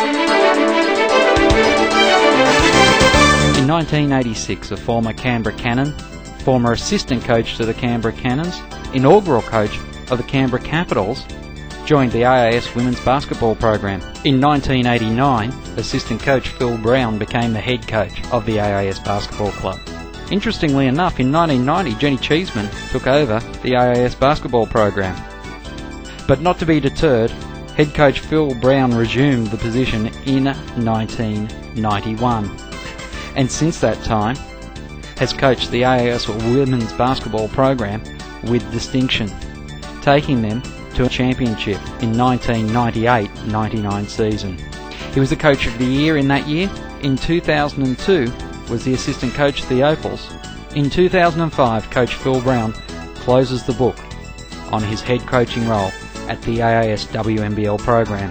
In 1986, a former Canberra Cannon, former assistant coach to the Canberra Cannons, inaugural coach of the Canberra Capitals, joined the AIS women's basketball program. In 1989, assistant coach Phil Brown became the head coach of the AIS basketball club. Interestingly enough, in 1990, Jenny Cheeseman took over the AIS basketball program. But not to be deterred, head coach Phil Brown resumed the position in 1991. And since that time, has coached the AIS women's basketball program with distinction, taking them to a championship in 1998-99 season. He was the coach of the year in that year. In 2002 was the assistant coach of the Opals. In 2005, coach Phil Brown closes the book on his head coaching role at the AIS WNBL program.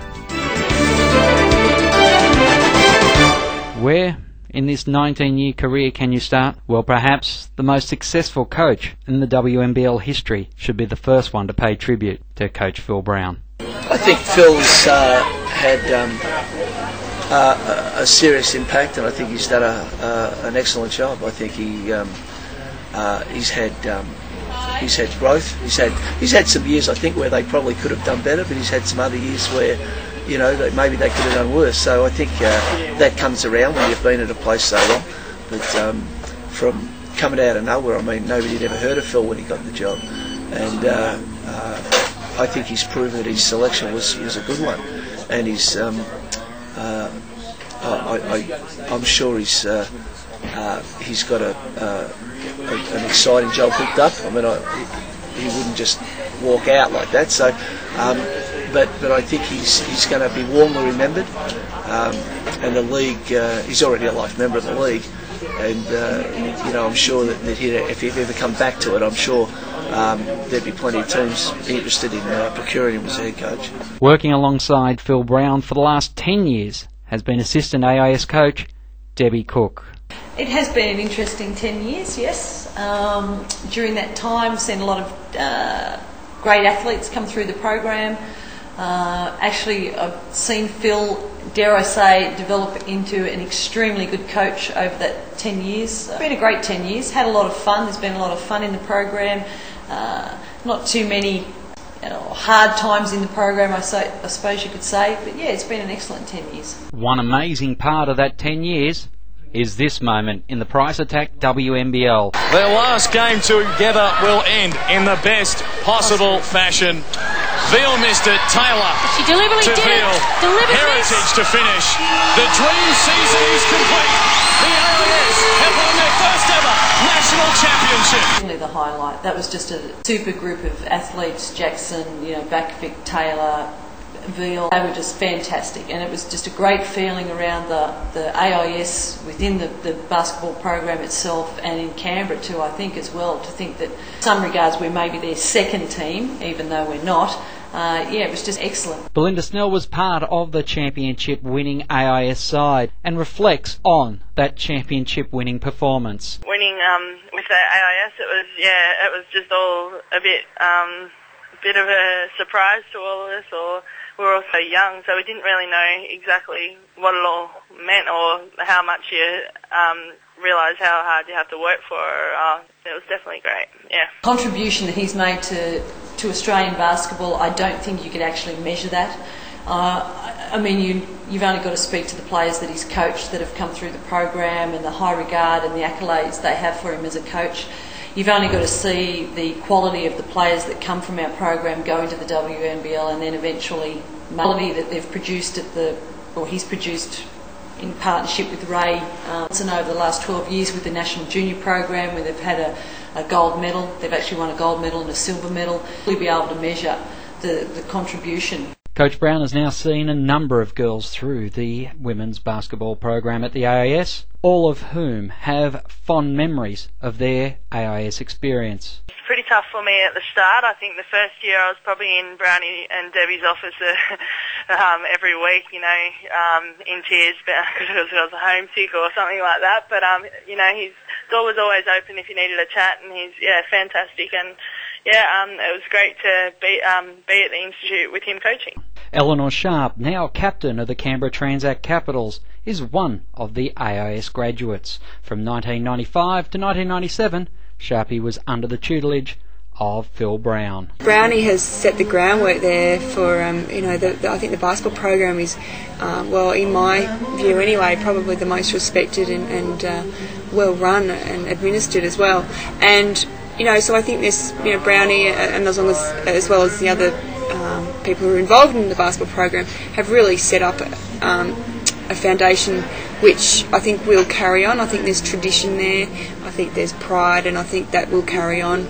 Where in this 19-year career can you start? Well, perhaps the most successful coach in the WNBL history should be the first one to pay tribute to Coach Phil Brown. I think Phil's had a serious impact, and I think he's done an excellent job. I think he's had growth. He's had some years, I think, where they probably could have done better, but he's had some other years where, you know, maybe they could have done worse. So I think that comes around when you've been at a place so long. But from coming out of nowhere, I mean, nobody had ever heard of Phil when he got the job, and I think he's proven that his selection was a good one, and he's I'm sure he's got an exciting job hooked up. I mean, he wouldn't just walk out like that. So, but I think he's going to be warmly remembered, and the league. He's already a life member of the league, and you know, I'm sure that if he ever come back to it, I'm sure there'd be plenty of teams interested in procuring him as head coach. Working alongside Phil Brown for the last 10 years has been assistant AIS coach Debbie Cook. It has been an interesting 10 years, yes. During that time, seen a lot of great athletes come through the program. Actually, I've seen Phil, dare I say, develop into an extremely good coach over that 10 years. It's been a great 10 years, had a lot of fun. There's been a lot of fun in the program. Not too many hard times in the program, I suppose you could say. But yeah, it's been an excellent 10 years. One amazing part of that 10 years is this moment in the Price Attack WNBL. Their last game together will end in the best possible fashion. Veal missed it, Taylor she deliberately to did Veal, Heritage to finish. The dream season is complete. The AIS have won their first ever national championship. Really the highlight. That was just a super group of athletes. Jackson, Bakovic, Taylor, Veal. They were just fantastic, and it was just a great feeling around the AIS within the basketball program itself, and in Canberra too, I think, as well, to think that in some regards we're maybe their second team, even though we're not. It was just excellent. Belinda Snell was part of the championship winning AIS side and reflects on that championship winning performance. Winning with the AIS, it was just all a bit of a surprise to all of us. We were all so young, so we didn't really know exactly what it all meant or how much you realise how hard you have to work for. It was definitely great, yeah. Contribution that he's made to Australian basketball, I don't think you could actually measure that. You've only got to speak to the players that he's coached that have come through the program and the high regard and the accolades they have for him as a coach. You've only got to see the quality of the players that come from our program go into the WNBL, and then eventually the quality that they've produced he's produced in partnership with Ray and over the last 12 years with the National Junior program, where they've had a gold medal. They've actually won a gold medal and a silver medal. We'll be able to measure the contribution. Coach Brown has now seen a number of girls through the women's basketball program at the AIS, all of whom have fond memories of their AIS experience. It's pretty tough for me at the start. I think the first year I was probably in Brownie and Debbie's office every week, in tears because I was homesick or something like that. But, his door was always open if you needed a chat, and he's, fantastic. And, it was great to be at the Institute with him coaching. Eleanor Sharp, now captain of the Canberra Transact Capitals, is one of the AIS graduates. From 1995 to 1997, Sharpie was under the tutelage of Phil Brown. Brownie has set the groundwork there for, I think the basketball program is, in my view anyway, probably the most respected and well run and administered as well. And, so I think this, Brownie and as well as the other people who are involved in the basketball program have really set up a foundation which I think will carry on. I think there's tradition there, I think there's pride, and I think that will carry on.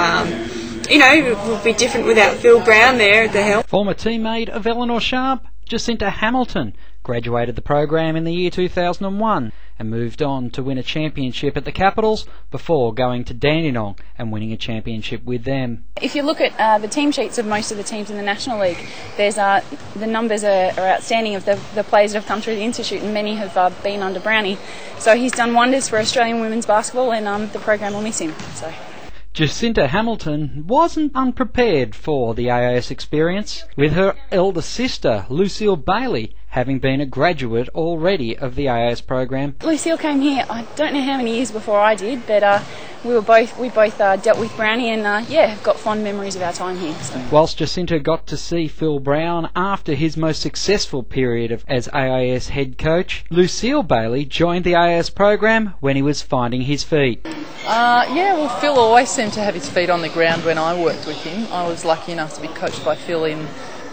It will be different without Phil Brown there at the helm. Former teammate of Eleanor Sharp, Jacinta Hamilton, graduated the program in the year 2001 and moved on to win a championship at the Capitals before going to Dandenong and winning a championship with them. If you look at the team sheets of most of the teams in the National League, there's the numbers are outstanding of the players that have come through the Institute, and many have been under Brownie. So he's done wonders for Australian women's basketball, and the program will miss him. So. Jacinta Hamilton wasn't unprepared for the AIS experience, with her elder sister, Lucille Bailey, having been a graduate already of the AIS program. Lucille came here, I don't know how many years before I did, but we both dealt with Brownie and have got fond memories of our time here. So. Whilst Jacinta got to see Phil Brown after his most successful period as AIS head coach, Lucille Bailey joined the AIS program when he was finding his feet. Phil always seemed to have his feet on the ground when I worked with him. I was lucky enough to be coached by Phil in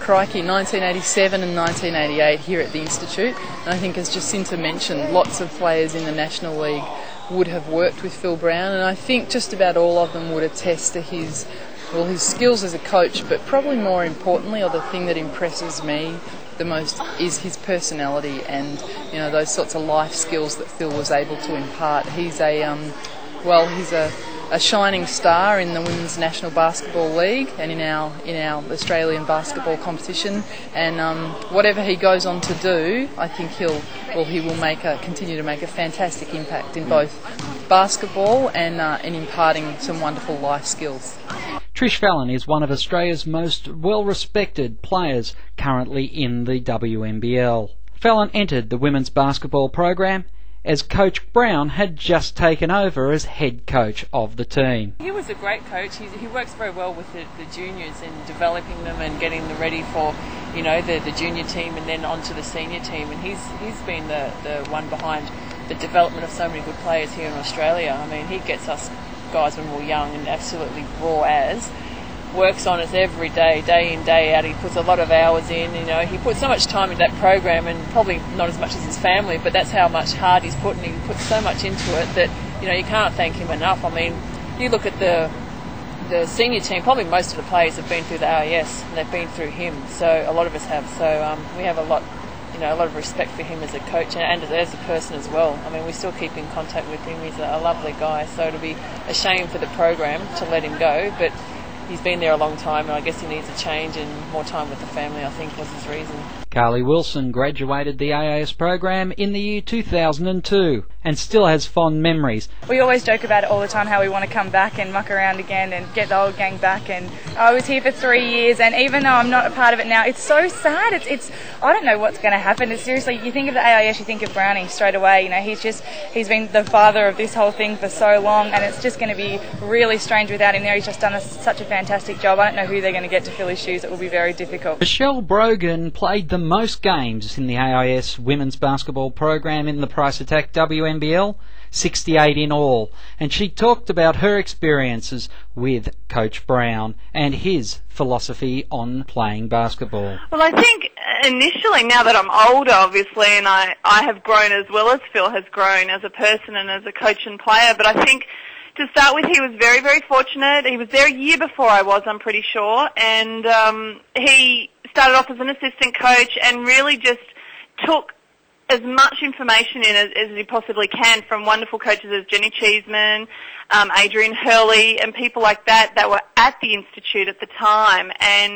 1987 and 1988 here at the Institute. And I think, as Jacinta mentioned, lots of players in the National League would have worked with Phil Brown, and I think just about all of them would attest to his skills as a coach, but probably more importantly, or the thing that impresses me the most, is his personality and those sorts of life skills that Phil was able to impart. He's a shining star in the Women's National Basketball League and in our Australian basketball competition, and whatever he goes on to do, I think he will continue to make a fantastic impact in both basketball and in imparting some wonderful life skills. Trish Fallon is one of Australia's most well-respected players currently in the WNBL. Fallon entered the women's basketball program as Coach Brown had just taken over as head coach of the team. He was a great coach. He works very well with the juniors and developing them and getting them ready for, the junior team and then onto the senior team. And he's been the one behind the development of so many good players here in Australia. I mean, he gets us guys when we're young and absolutely raw as. Works on us every day, day in, day out. He puts a lot of hours in, he puts so much time in that program, and probably not as much as his family, but that's how much heart he's put, and he puts so much into it that, you can't thank him enough. I mean, you look at the senior team, probably most of the players have been through the AIS, and they've been through him, so a lot of us have. So we have a lot of respect for him as a coach and as a person as well. I mean, we still keep in contact with him. He's a lovely guy, so it'll be a shame for the program to let him go, but he's been there a long time, and I guess he needs a change and more time with the family, I think, was his reason. Carly Wilson graduated the AIS program in the year 2002 and still has fond memories. We always joke about it all the time, how we want to come back and muck around again and get the old gang back. And I was here for 3 years, and even though I'm not a part of it now, it's so sad. It's I don't know what's going to happen. It's seriously, you think of the AIS, you think of Brownie straight away. He's been the father of this whole thing for so long, and it's just going to be really strange without him there. He's just done such a fantastic job. I don't know who they're going to get to fill his shoes. It will be very difficult. Michelle Brogan played the most games in the AIS women's basketball program in the Price Attack WNBL, 68 in all, and she talked about her experiences with Coach Brown and his philosophy on playing basketball. Well, I think initially, now that I'm older, obviously, and I have grown as well as Phil has grown as a person and as a coach and player, but I think to start with, he was very, very fortunate. He was there a year before I was, I'm pretty sure, and he started off as an assistant coach and really just took as much information in as he possibly can from wonderful coaches as Jenny Cheeseman, Adrian Hurley, and people like that were at the Institute at the time. And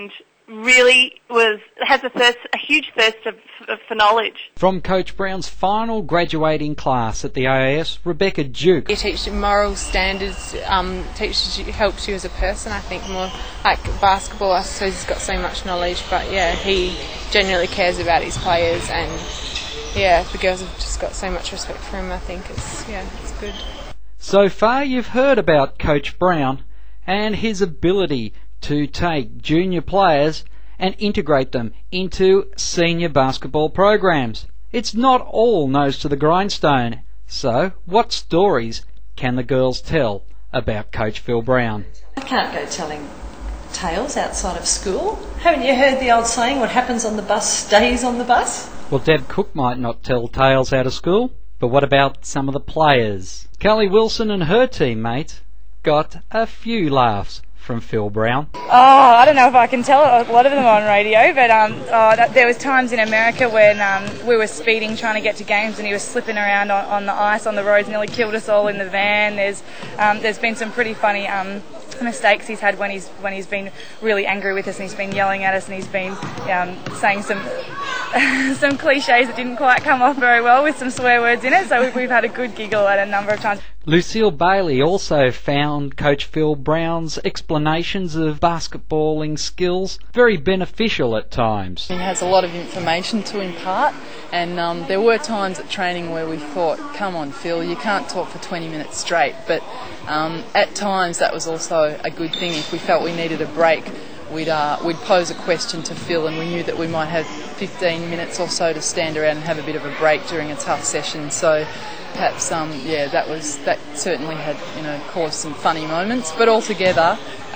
really has a huge thirst for knowledge. From Coach Brown's final graduating class at the AIS, Rebecca Duke. It teaches you moral standards, helps you as a person. I think more like basketball, I suppose he's got so much knowledge, but yeah, he genuinely cares about his players, and yeah, the girls have just got so much respect for him. I think it's good. So far you've heard about Coach Brown and his ability to take junior players and integrate them into senior basketball programs. It's not all nose to the grindstone. So, what stories can the girls tell about Coach Phil Brown? I can't go telling tales outside of school. Haven't you heard the old saying, what happens on the bus stays on the bus? Well, Deb Cook might not tell tales out of school, but what about some of the players? Kelly Wilson and her teammate got a few laughs from Phil Brown. Oh, I don't know if I can tell a lot of them on radio, but there was times in America when we were speeding trying to get to games, and he was slipping around on the ice on the roads, nearly killed us all in the van. There's been some pretty funny mistakes he's had when he's been really angry with us, and he's been yelling at us, and he's been saying some cliches that didn't quite come off very well with some swear words in it, so we've had a good giggle at a number of times. Lucille Bailey also found Coach Phil Brown's explanations of basketballing skills very beneficial at times. He has a lot of information to impart, and there were times at training where we thought, come on Phil, you can't talk for 20 minutes straight, but at times that was also a good thing. If we felt we needed a break, we'd pose a question to Phil, and we knew that we might have 15 minutes or so to stand around and have a bit of a break during a tough session. So perhaps that certainly had caused some funny moments, but altogether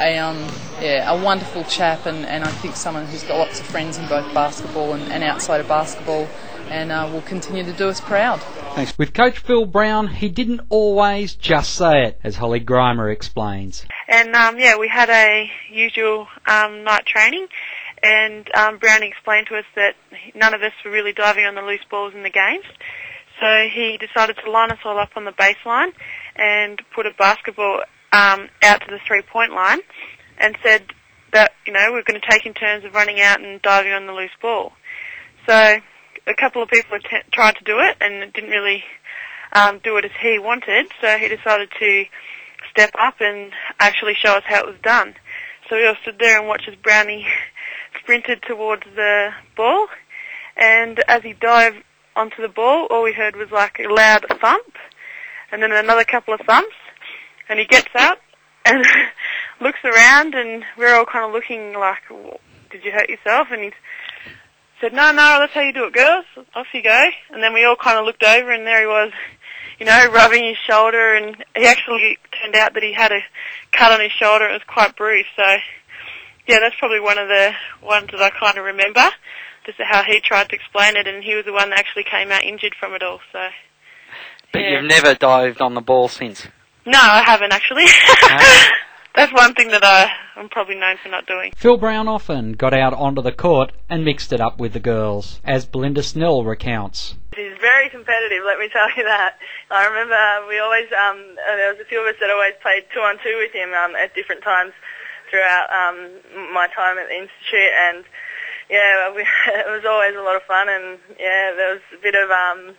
a wonderful chap, and I think someone who's got lots of friends in both basketball and outside of basketball, and will continue to do us proud. Thanks. With Coach Phil Brown, he didn't always just say it, as Holly Grimer explains. And we had a usual night training, and Brown explained to us that none of us were really diving on the loose balls in the games. So he decided to line us all up on the baseline and put a basketball out to the three-point line, and said that we're going to take in turns of running out and diving on the loose ball. So a couple of people tried to do it and didn't really do it as he wanted, so he decided to step up and actually show us how it was done. So we all stood there and watched as Brownie sprinted towards the ball, and as he dived onto the ball, all we heard was like a loud thump, and then another couple of thumps, and he gets up and looks around, and we're all kind of looking like, did you hurt yourself? And he said, no, that's how you do it, girls, off you go. And then we all kind of looked over, and there he was, rubbing his shoulder, and he actually turned out that he had a cut on his shoulder. It was quite bruised, so yeah, that's probably one of the ones that I kind of remember, just how he tried to explain it, and he was the one that actually came out injured from it all. So. But you've never dived on the ball since? No, I haven't actually. That's one thing that I'm probably known for not doing. Phil Brown often got out onto the court and mixed it up with the girls, as Belinda Snell recounts. He's very competitive, let me tell you that. I remember we always, there was a few of us that always played 2-on-2 with him at different times throughout my time at the Institute, and yeah, it was always a lot of fun, and yeah, there was a bit of,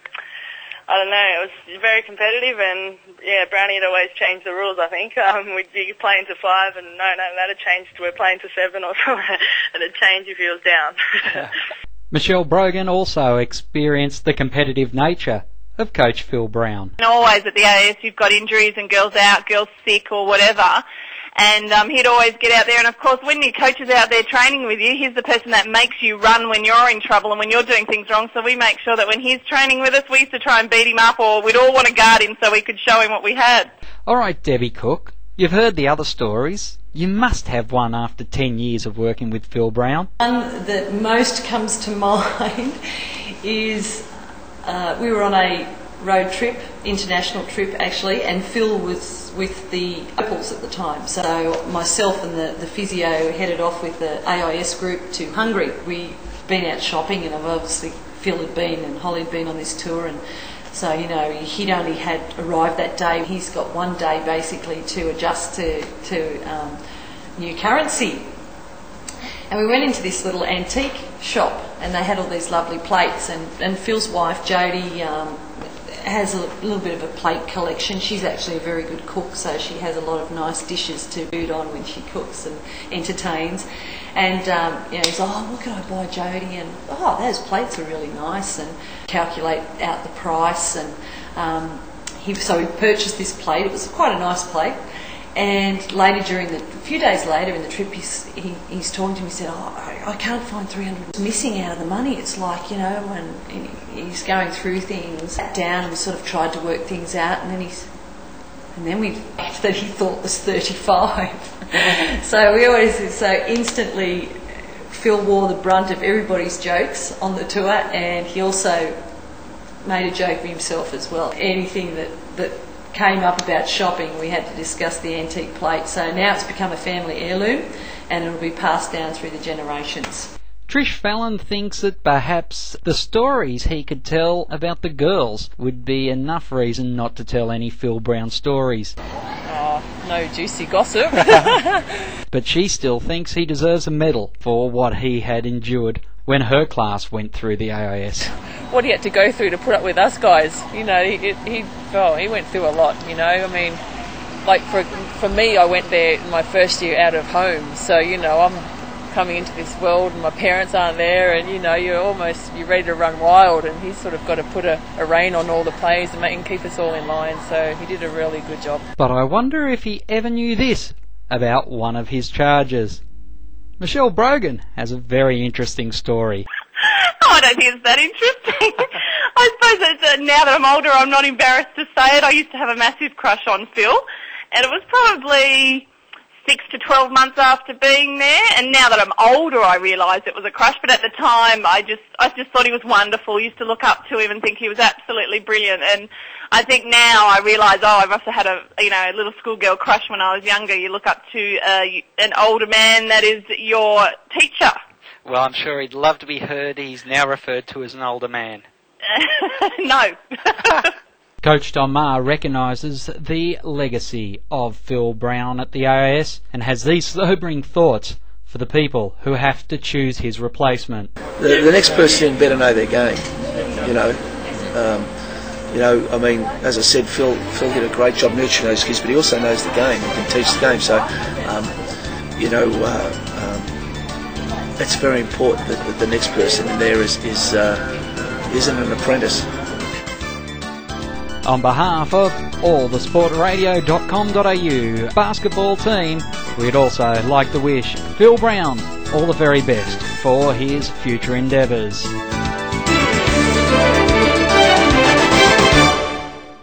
it was very competitive, and yeah, Brownie had always changed the rules, I think. We'd be playing to 5, and no, that had changed to we're playing to 7 or something. It'd change if he was down. Michelle Brogan also experienced the competitive nature of Coach Phil Brown. And always at the AIS you've got injuries and girls out, girls sick or whatever, and he'd always get out there, and of course when your coach is out there training with you, he's the person that makes you run when you're in trouble and when you're doing things wrong, so we make sure that when he's training with us we used to try and beat him up, or we'd all want to guard him so we could show him what we had. Alright, Debbie Cook, you've heard the other stories. You must have one after 10 years of working with Phil Brown. One that most comes to mind is we were on a road trip, international trip actually, and Phil was with the Opals at the time. So myself and the physio headed off with the AIS group to Hungary. We'd been out shopping, and obviously Phil had been and Holly had been on this tour, and so, he'd only had arrived that day. He's got one day basically to adjust to new currency. And we went into this little antique shop, and they had all these lovely plates, and Phil's wife, Jodie, has a little bit of a plate collection. She's actually a very good cook, so she has a lot of nice dishes to food on when she cooks and entertains. And he's like, oh, what can I buy, Jodie? And those plates are really nice, and calculate out the price. And so he purchased this plate. It was quite a nice plate. And later, a few days later in the trip, he's talking to me. He said, I can't find 300. It's missing out of the money. It's like, and he's going through things, sat down and sort of tried to work things out, and then we that he thought was 35. So instantly Phil wore the brunt of everybody's jokes on the tour, and he also made a joke of himself as well. Anything that came up about shopping, we had to discuss the antique plate. So now it's become a family heirloom, and it'll be passed down through the generations. Trish Fallon thinks that perhaps the stories he could tell about the girls would be enough reason not to tell any Phil Brown stories. Oh, no juicy gossip. But she still thinks he deserves a medal for what he had endured when her class went through the AIS. What he had to go through to put up with us guys, he went through a lot, I mean, like for me, I went there in my first year out of home, so, I'm coming into this world and my parents aren't there, and, you're ready to run wild, and he's sort of got to put a rein on all the players and keep us all in line, so he did a really good job. But I wonder if he ever knew this about one of his charges. Michelle Brogan has a very interesting story. Oh, I don't think it's that interesting. I suppose that now that I'm older, I'm not embarrassed to say it. I used to have a massive crush on Phil, and it was probably 6 to 12 months after being there. And now that I'm older, I realise it was a crush. But at the time, I just thought he was wonderful. Used to look up to him and think he was absolutely brilliant. And I think now I realise, I must have had a little schoolgirl crush when I was younger. You look up to an older man that is your teacher. Well, I'm sure he'd love to be heard. He's now referred to as an older man. No. Coach Don Maher recognises the legacy of Phil Brown at the AIS and has these sobering thoughts for the people who have to choose his replacement. The next person better know their game, I mean, as I said, Phil did a great job nurturing those kids, but he also knows the game and can teach the game. So, it's very important that the next person in there isn't an apprentice. On behalf of all the sportradio.com.au basketball team, we'd also like to wish Phil Brown all the very best for his future endeavours.